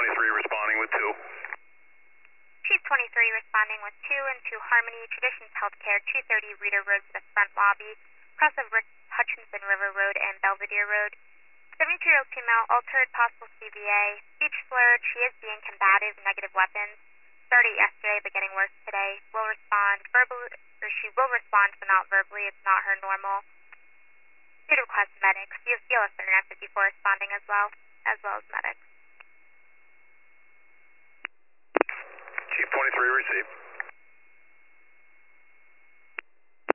23 responding with 2. Chief 23 responding with 2 and 2 Harmony, Traditions Healthcare, 230 Reader Road to the front lobby, cross of Hutchinson River Road and Belvedere Road. 72-year-old female, altered, possible CVA, speech slurred, she is being combative, negative weapons. Started yesterday but getting worse today. Will respond verbally, or she will respond but not verbally. It's not her normal. Due to request medics. You have CLS Internet 54 responding as well as medics. Chief 23 received.